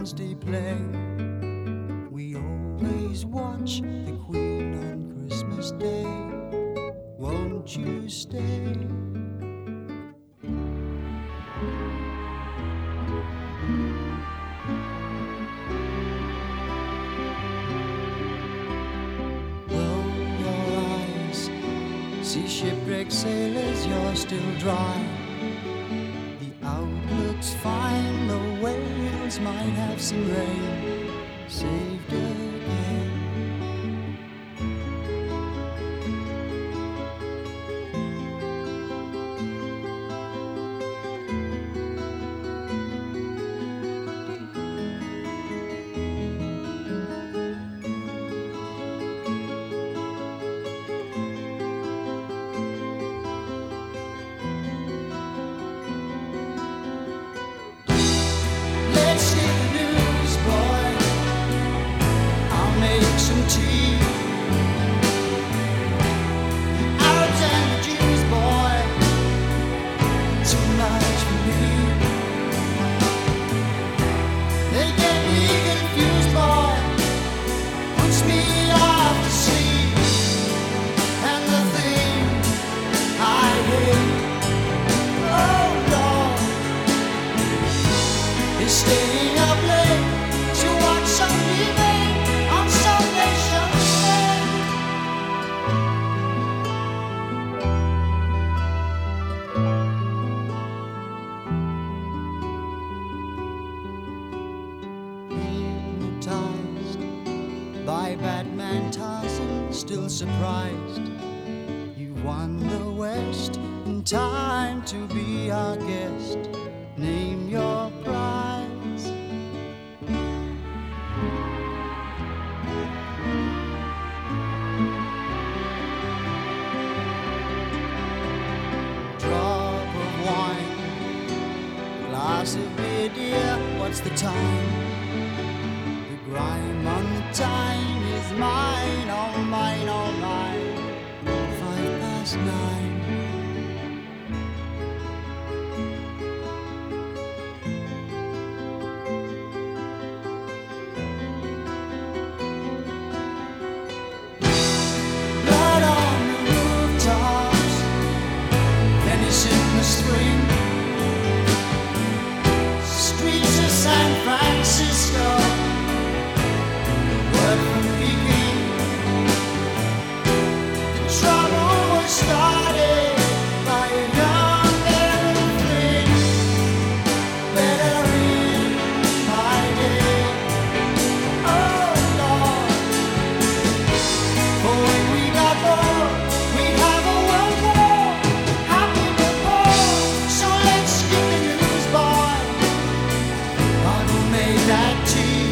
Wednesday play. We always watch the Queen on Christmas Day. Won't you stay? See shipwrecked sailors, you're still dry. The outlook's fine, the whales might have some rain. Saved again. Staying up late to watch somebody make on Salvation's Day. Hypnotized by Batman Tarzan, still surprised you won the West in time to be our guest. Name your prize. Drop of wine, glass of beer, dear, what's the time? The grime on the time is mine, oh mine, oh mine. 9:05. In the spring streets of San Francisco, word from Peking, trouble was started by a young Aaron Flynn. Better in my day, oh Lord, for when we got bored, we'd have a world war. That tea